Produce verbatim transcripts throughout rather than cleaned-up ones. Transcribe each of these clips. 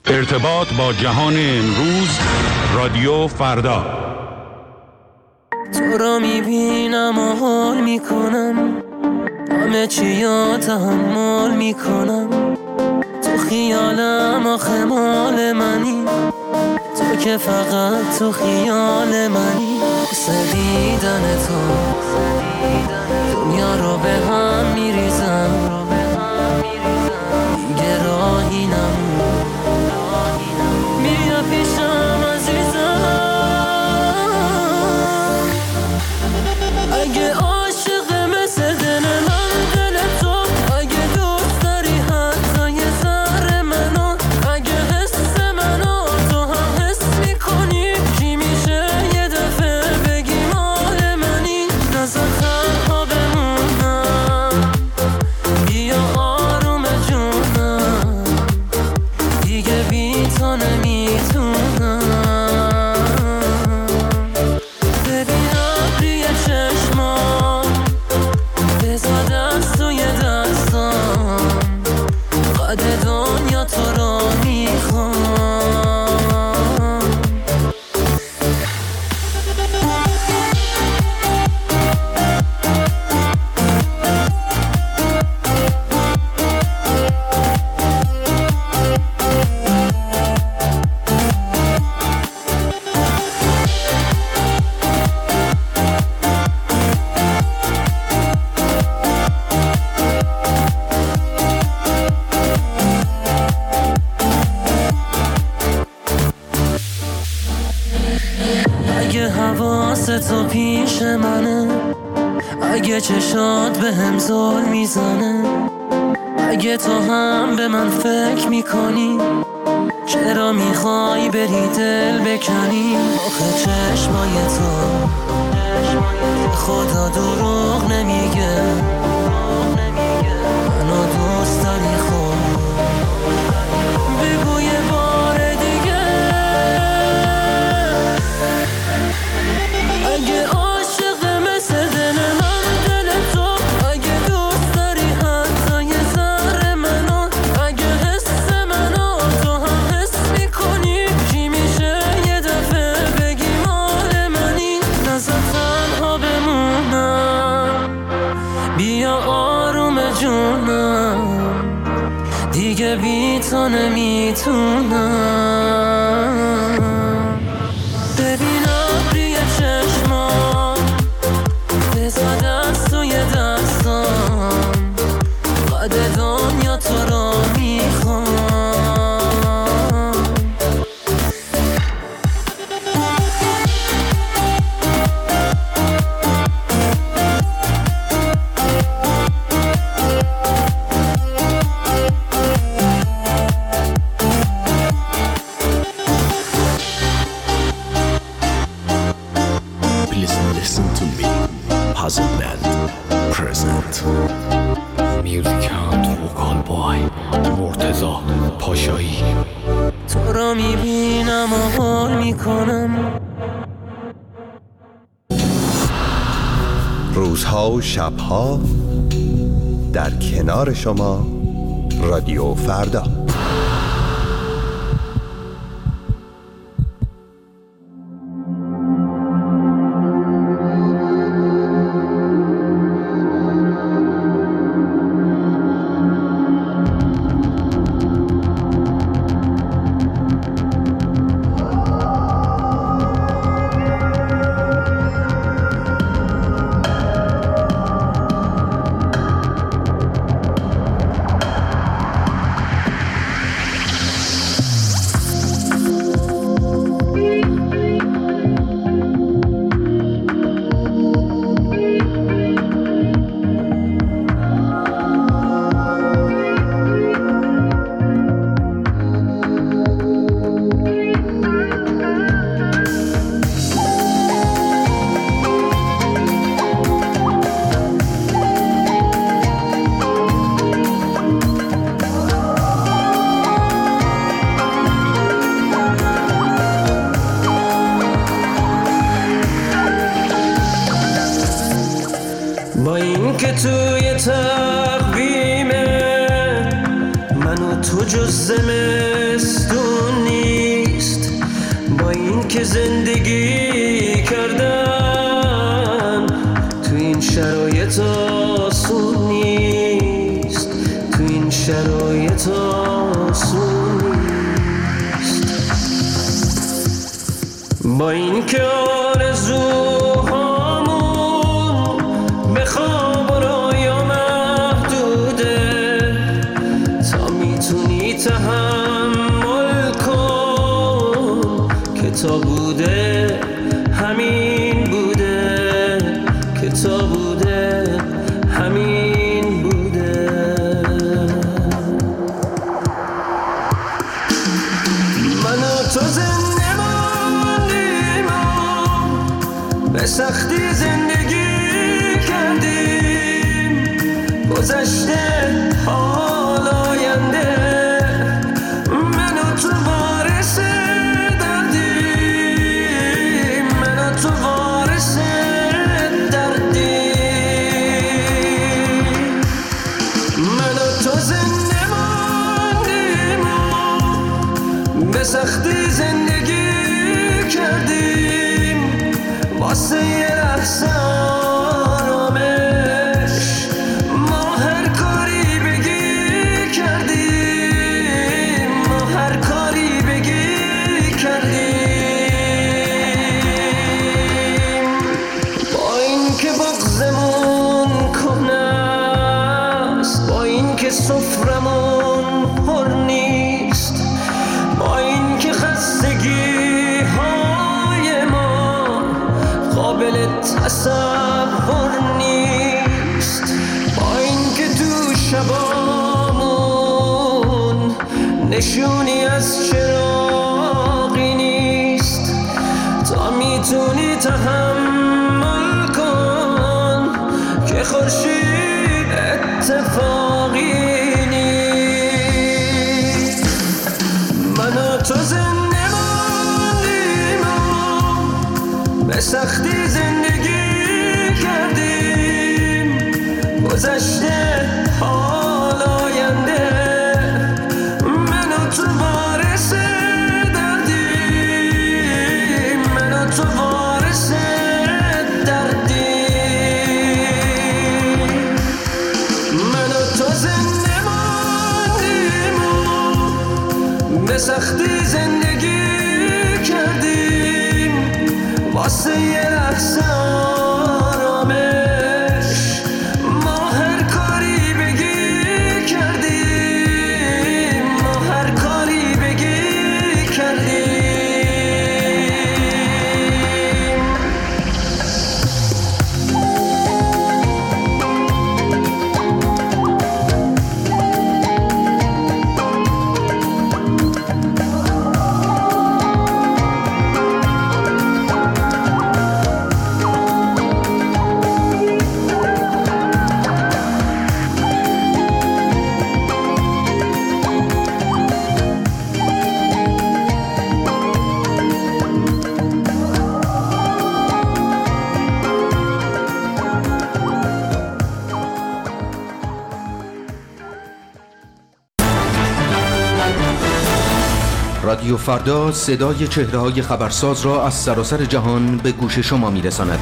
ارتباط با جهان امروز، رادیو فردا. تو را میبینم و حال میکنم، همه چی یا تحمل میکنم. تو خیالم آخه مال منی، تو که فقط تو خیال منی. واسه دیدن تو دنیا رو به هم میریزم، دیگه راهی نمون، بیا پیشم عزیزم. اگه عاشق مثل دل من دل تو، اگه دوست داری حتی یه ذره منو، اگه حس منو تو هم حس میکنی، چی میشه یه دفعه بگی مال منی. نزد تنها بمونم، بیا آروم جونم، دیگه بی تو نمیتونم. ببین ابری چشمام بزا دست توی دستام، قد دنیا تو رو میخوام. اگه حواست تو پیش منه، اگه چشات به هم زل میزنه، اگه تو هم به من فکر میکنی، چرا میخوای بری دل بکنی؟ آخه چشمای تو خدا دروغ نمیگه، منو دوست داری خب بگو یه بار دیگه. اگه عاشق مثل دل من دل تو، اگه دوست داری حتی یه ذره منو، اگه حس منو تو هم حس میکنی، چی میشه یه دفعه بگی مال منی. نزد تنها بمونم، بیا آروم جونم، دیگه بی تو نمیتونم. ببین ابری چشمام بزا دست توی دستام، قد دنیا تو رو میخوام. Please listen to me. Puzzle Band present Music and Vocal by مرتضی پاشایی. تو را میبینم و حال میکنم. روزها و شبها در کنار شما، رادیو فردا. زمستون نیست، با این که زندگی کردن تو این شرایط آسون نیست، تو این شرایط آسون نیست. با این که آرزوهامون به خواب و رویا محدوده، تا میتونی تحمل کن که تا بوده همین بوده، که تا بوده همین بوده. من و تو زنده ماندیم و به سختی زندگی کردیم، گذشته حال آینده من و تو وارث دردیم، من و تو وارث دردیم. من و تو زنده ماندیم و به سختی زندگی کردیم، واسه یه لحظه آرامش ما هر کاری بگی کردیم، ما هر کاری بگی کردیم. با این که بغضمون کهنه است، با این که سفرمون پر نیست، با این که خستگی های ما قابل تصور نیست، با این که تو شبامون نشونی از چراغی نیست، تا میتونی تحمل کن که خورشید اتفاقی نیست. من و تو زنده ماندیم و به سختی زندگی کردیم، گذشته حال آینده من و تو وارث دردیم، من و تو وارث دردیم. من و تو زنده ماندیم و به سختی زندگی کردیم، واسه یه لحظه آرامش ما هر کاری بگی کردیم، ما هر کاری بگی کردیم. رادیو فردا صدای چهره‌های خبرساز را از سراسر جهان به گوش شما می‌رساند.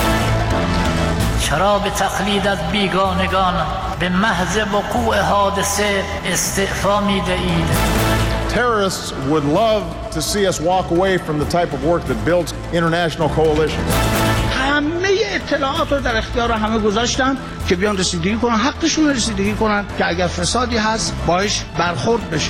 چرا به تقلید از بیگانگان به محض وقوع حادثه استعفا می‌دهید؟ Terrorists would love to see us walk away from the type of work that builds international coalitions. همه اطلاعات رو در اختیار همه گذاشتن که بیان رسیدگی کنن، حقشون رسیدگی کنن که اگر فسادی هست باش برخورد بشه.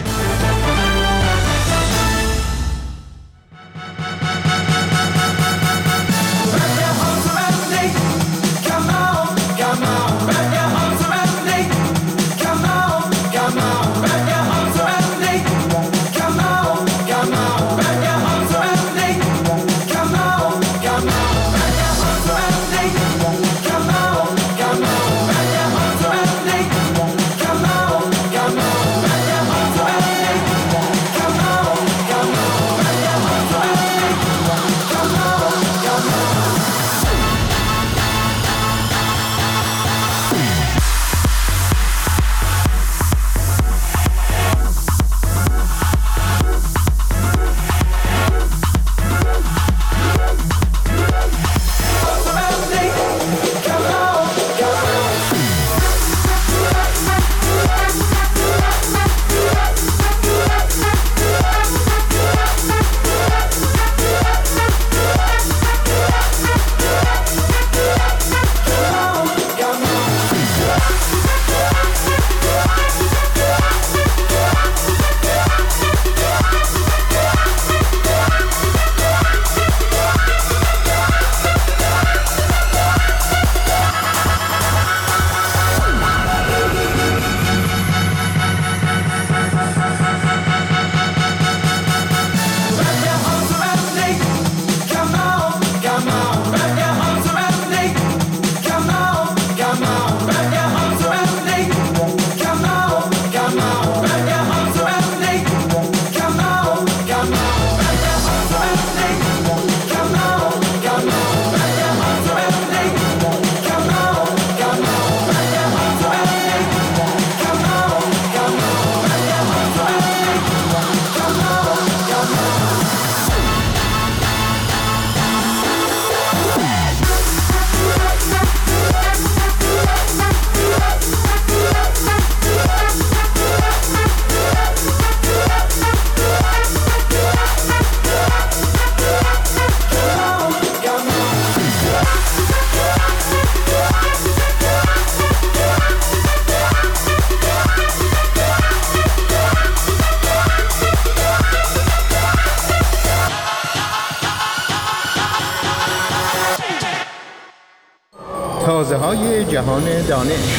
تازه‌های جهان دانش.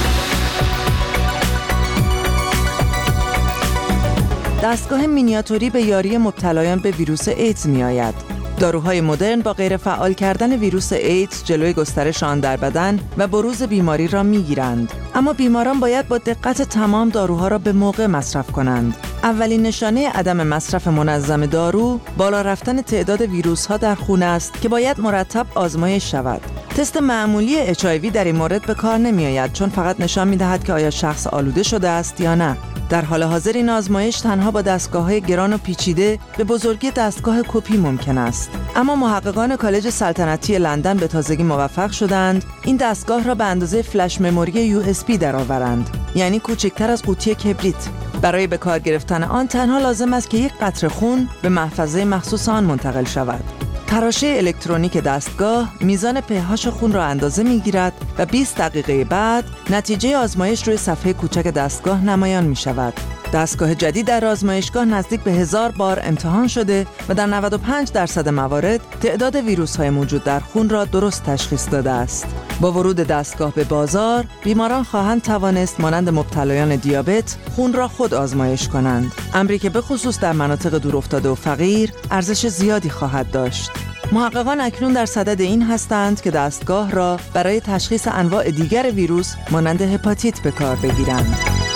دستگاه مینیاتوری به یاری مبتلایان به ویروس ایدز می آید. داروهای مدرن با غیر فعال کردن ویروس ایدز جلوی گسترش آن در بدن و بروز بیماری را می گیرند. اما بیماران باید با دقت تمام داروها را به موقع مصرف کنند. اولین نشانه عدم مصرف منظم دارو بالا رفتن تعداد ویروس‌ها در خون است که باید مرتب آزمایش شود. تست معمولی اچ آی وی در این مورد به کار نمی آید چون فقط نشان می دهد که آیا شخص آلوده شده است یا نه. در حال حاضر این آزمایش تنها با دستگاه‌های گران و پیچیده به بزرگی دستگاه کپی ممکن است. اما محققان کالج سلطنتی لندن به تازگی موفق شدند این دستگاه را به اندازه فلش مموری یو اس بی درآورند، یعنی کوچکتر از قوطی کبریت. برای به کار گرفتن آن تنها لازم است که یک قطره خون به محفظه مخصوص آن منتقل شود. تراشه الکترونیک دستگاه میزان پ‌اچ خون را اندازه می‌گیرد و بیست دقیقه بعد نتیجه آزمایش روی صفحه کوچک دستگاه نمایان می‌شود. دستگاه جدید در آزمایشگاه نزدیک به هزار بار امتحان شده و در نود و پنج درصد موارد تعداد ویروس‌های موجود در خون را درست تشخیص داده است. با ورود دستگاه به بازار، بیماران خواهند توانست مانند مبتلایان دیابت خون را خود آزمایش کنند، امری که به خصوص در مناطق دورافتاده و فقیر ارزش زیادی خواهد داشت. محققان اکنون در صدد این هستند که دستگاه را برای تشخیص انواع دیگر ویروس مانند هپاتیت به کار بگیرند.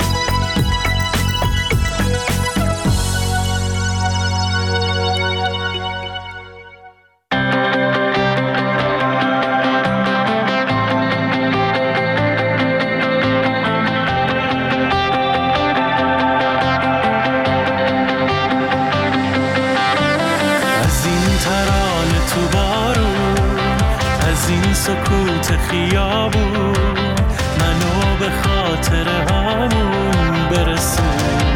سکوت خیابون منو به خاطر همون برسون،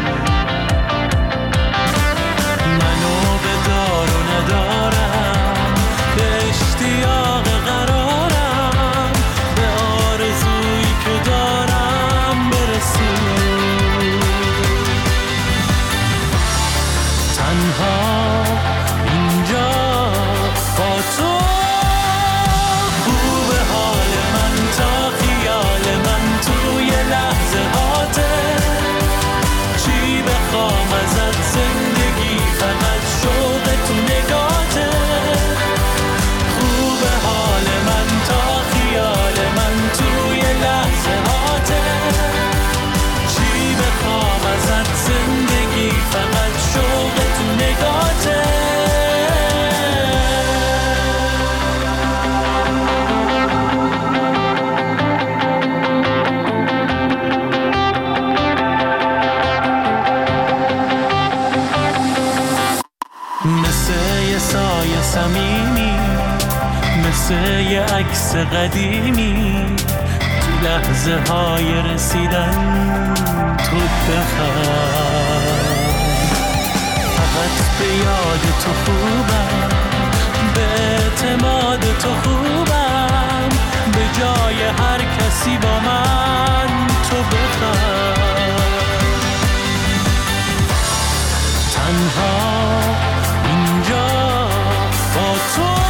منو به دار و ندارم، به اشتیاق قرارم، به آرزویی که دارم برسون. تنها اینجا با تو مثل یه عکس قدیمی تو لحظه های رسیدن تو بخواه، فقط به یاد تو خوبم، به اعتماد تو خوبم، به جای هر کسی با من تو بخواه. تنها اینجا با تو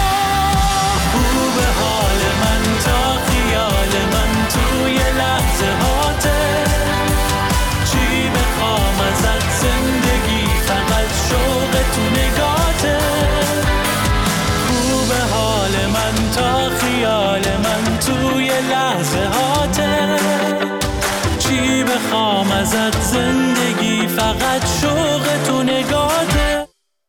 تو نگاته، خوب حال من تا خیال من توی لحظه هاته، چی بخوام ازت زندگی فقط شوق تو نگاته.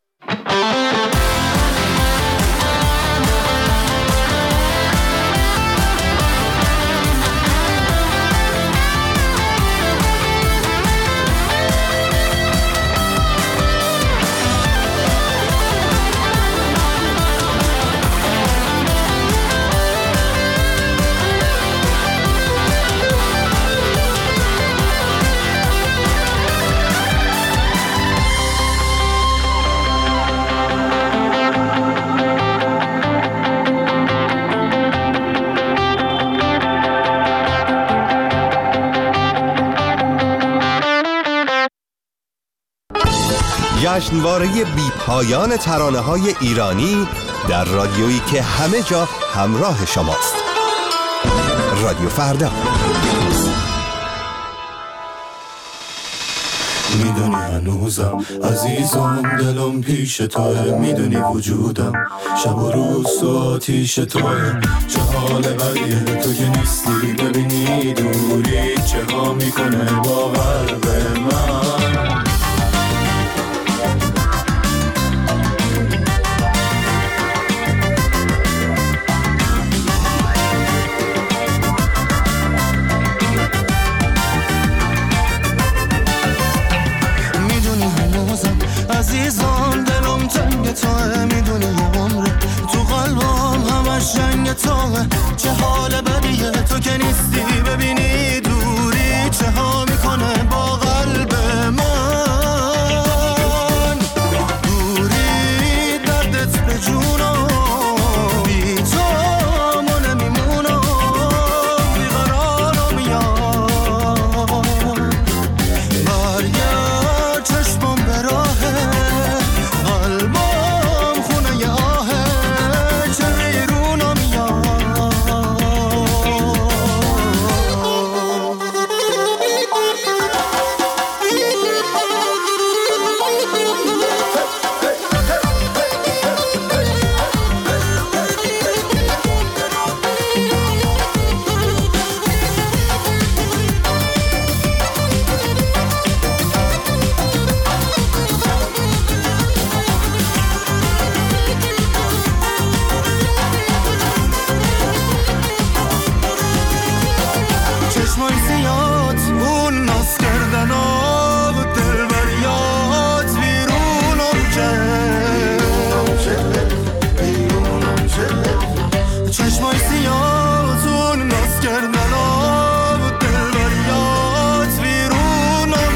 جشنواره بی پایان ترانه‌های ایرانی در رادیویی که همه جا همراه شماست. رادیو فردا. میدونی هنوزم عزیزم دلم پیش توه، میدونی وجودم شب و روز تو آتیش توه. چه حال بدیه تو که نیستی، ببینی دوری چه ها میکنه با قلب من. عزیزم دلم تنگ توه، میدونی یه عمره تو قلبم همش جنگ توه. چه حال بدیه تو که نیستی، ببینی دوری چه ها میکنه با قلب من. دوری دردت به جونم، بی تو ما نمیمونم، بیقرارم یار. برگرد چشمم به راه قلبم، خونه آهه چه بیرونم یار. چشمای سیات اون ناز کردن آب دل بریات بیرونم کرد. چشمای سیات اون ناز کردن آب دل بریات بیرونم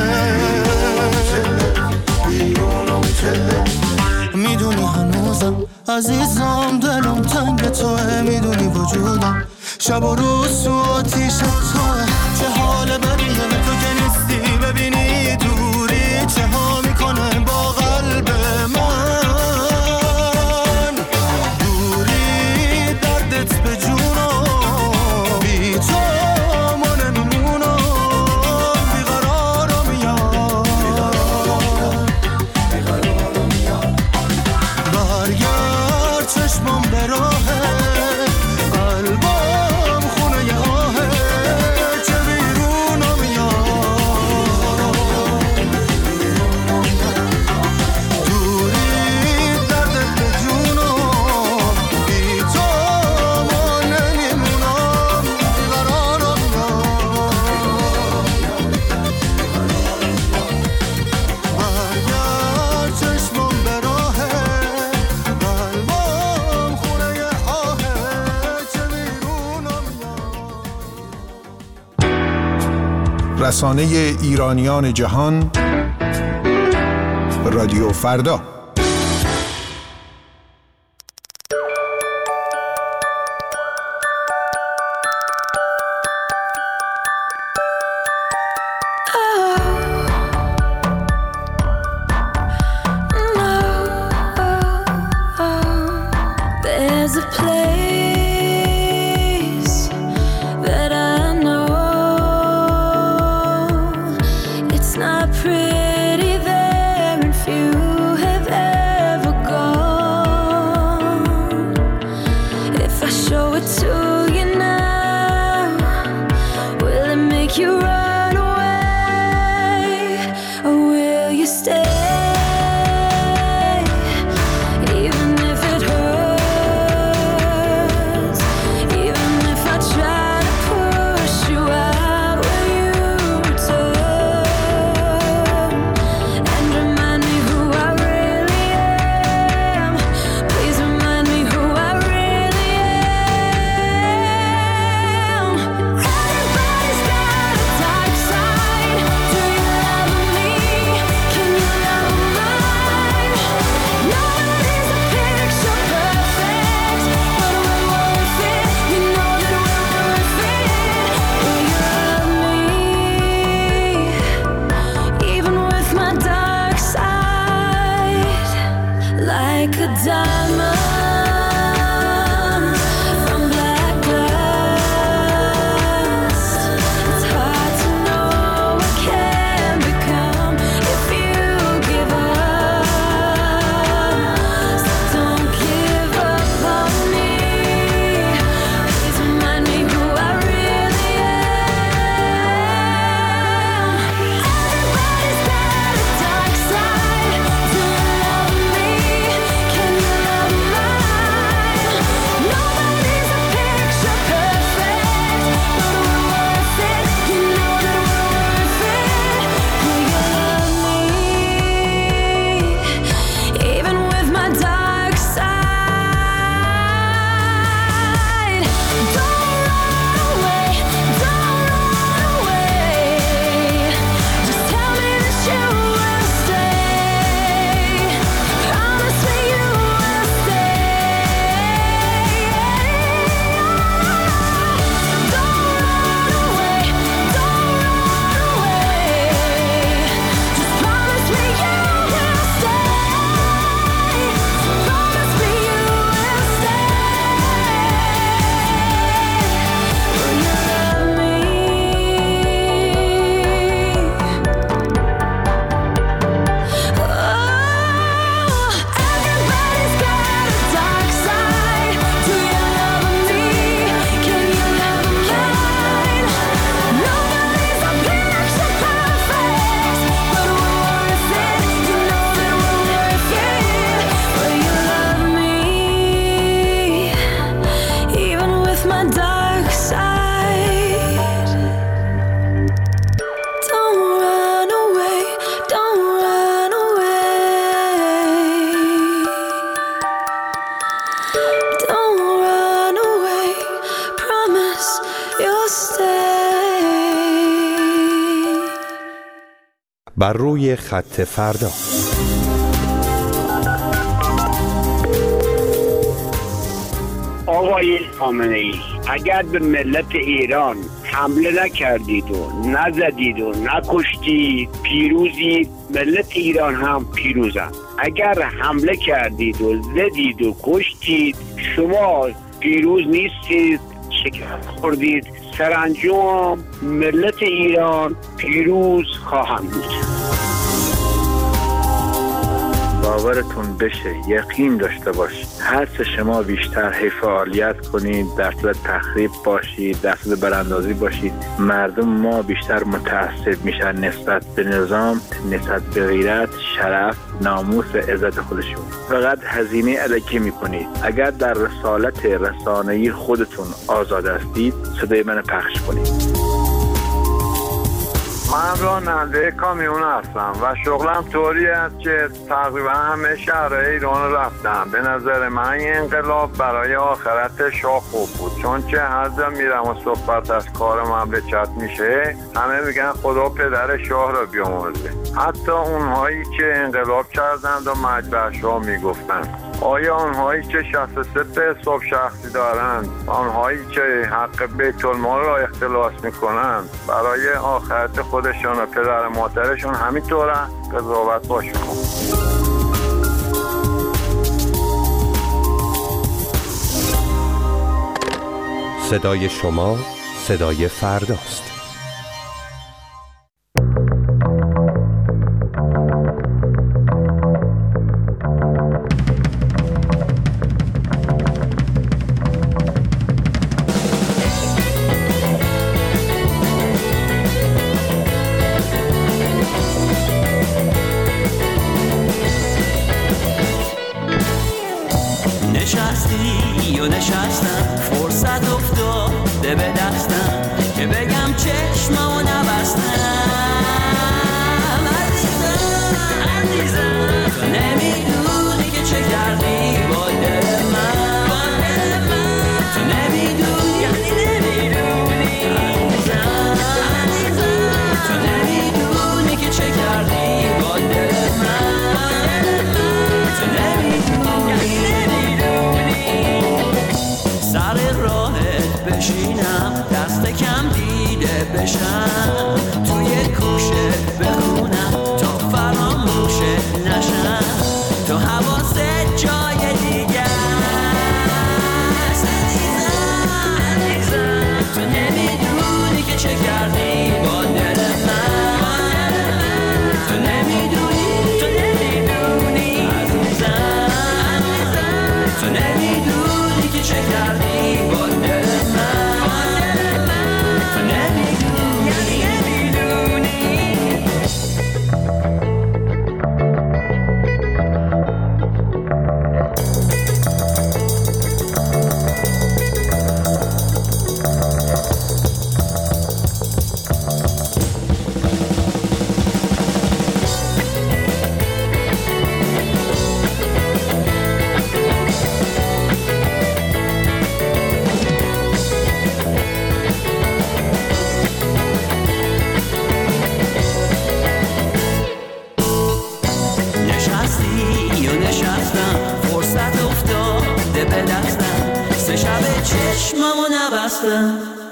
کرد. میدونی هنوزم عزیزم دلم تنگ توه، میدونی وجودم شب و روز تو آتیش توه. چه حال بدیه تو که نیستی، ببینی دوری چه ها میکنه با قلب من. دوری دردت به جونم، بی تو ما نمیمونم، بیقرارم یار. برگرد چشمم به راه قلبم، خونه آهه چه بیرونم یار. دوری دردت به جونم، بی تو ما نمیمونم، بیقرارم یار. برگرد چشمم به راه قلبم، خونه آهه چه بیرونم یار. رسانه ایرانیان جهان، رادیو فردا. There's a place that I know. It's not pretty there, and few have ever gone. If I show it to you now, will it make you run away, or will you stay? Diamond from black glass. بر روی خط فردا. آقای خامنه‌ای، اگر به ملت ایران حمله نکردید و نزدید و نکشتید پیروزید، ملت ایران هم پیروزن. اگر حمله کردید و زدید و کشتید، شما پیروز نیستید، شکست خوردید. سرانجام ملت ایران پیروز خواهند بود. باورتون بشه، یقین داشته باشید، هرچه شما بیشتر هی فعالیت کنید، در صورت تخریب باشید، در صورت براندازی باشید، مردم ما بیشتر متعصب میشن نسبت به نظام، نسبت به غیرت، شرف، ناموس، عزت خودشون. فقط هزینه الکی میکنید. اگر در رسالت رسانه‌ای خودتون آزاد هستید، صدای من پخش کنید. من راننده کامیون هستم و شغلم طوری است که تقریبا همه شهرهای ایران رفتم. به نظر من این انقلاب برای آخرت شاه خوب بود، چون که هر جا میرم و صحبت از کار مملکت میشه، همه میگن خدا پدر شاه را بیامرزه. حتی اونهایی که انقلاب کردند و مجبر شاه میگفتن. آیا آنهایی که شصت و سه تا حساب شخصی دارند، آنهایی که حق بیت المال را اختلاس میکنند، برای آخرت خودشان و پدر مادرشون همینطوره؟ قضاوت با شما. صدای شما صدای فرداست. نشستی و نشستم، فرصت افتاده به دستم که بگم چشممو نبستم. عزیزم عزیزم تو نمیدونی که چه کردی با دل من، با دل من تو نمیدونی، یعنی نمیدونی. عزیزم عزیزم تو نمیدونی که چه کردی با دل من، تو نمیدونی، سر راهت بشینم، دست کم دیده بشم، توی کوشت بخونم تا فراموشت نشم، تو حواست جای دیگه است. عزیزم عزیزم تو نمیدونی که چه کردی با دل من، تو نمیدونی، تو نمیدونی. عزیزم عزیزم تو نمیدونی که چه کردی با دل من، تو نمیدونی، نمیدونی. نشستی و نشستم، فرصت افتاده به دستم، سه شب چشممو نبستم.